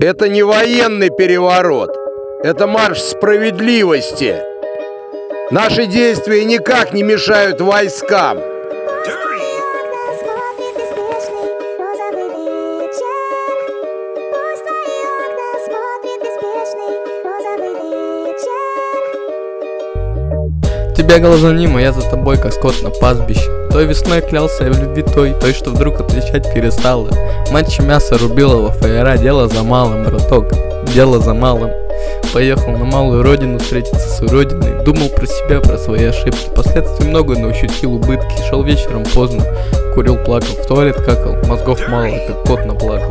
Это не военный переворот. Это марш справедливости. Наши действия никак не мешают войскам. Тебя глазанима, я за тобой, как скот на пастбище. Той весной клялся я в любви той, что вдруг отличать перестала. Мать мясо рубила во фаера, дело за малым, браток, дело за малым. Поехал на малую родину встретиться с уродиной. Думал про себя, про свои ошибки. Последствий много, но ощутил убытки. Шел вечером поздно, курил, плакал, в туалет какал. Мозгов мало, как кот наплакал.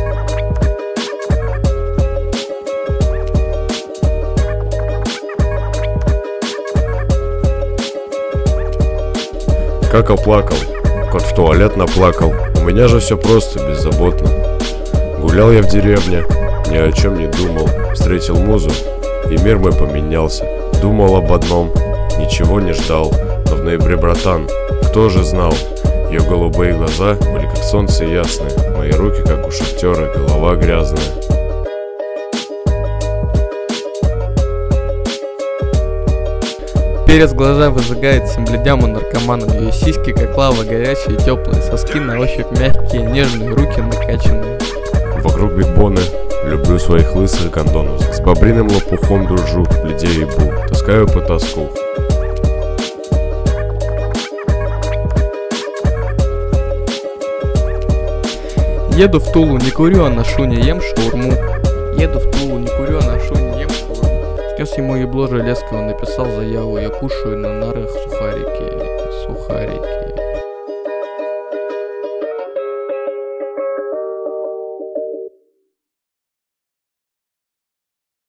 Как оплакал, кот в туалет наплакал. У меня же все просто, беззаботно. Гулял я в деревне, ни о чем не думал. Встретил музу, и мир мой поменялся. Думал об одном, ничего не ждал. Но в ноябре, братан, кто же знал? Ее голубые глаза были как солнце ясное. Мои руки, как у шахтера, голова грязная. Перец глаза выжигает всем бледям и наркоманам. Ее сиськи, как лава, горячие, теплые. Соски на ощупь мягкие, нежные, руки накачанные. Вокруг бигбоны, люблю своих лысых гондонов. С бобриным лопухом дружу, людей ебу, таскаю по тоску. Еду в Тулу, не курю, а ношу, не ем шаурму. Еду в Тулу, не курю, а ношу, не ем шаурму. Снес ему ебло железкого, написал заяву. Я кушаю на нарах сухарики.